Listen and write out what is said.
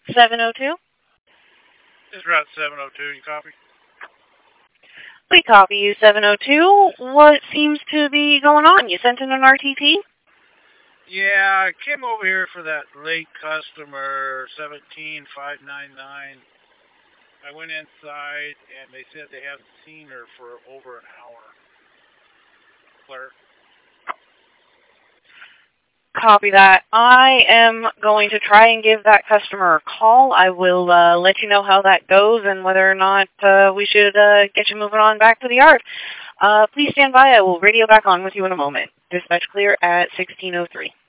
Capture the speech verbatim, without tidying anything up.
seven oh two? This is Route seven oh two. You copy? We copy you, seven oh two. What seems to be going on? You sent in an R T P? Yeah, I came over here for that late customer, seventeen five ninety-nine. I went inside, and they said they haven't seen her for over an hour. Claire? Copy that. I am going to try and give that customer a call. I will uh, let you know how that goes and whether or not uh, we should uh, get you moving on back to the yard. Uh, please stand by. I will radio back on with you in a moment. Dispatch clear at sixteen oh three.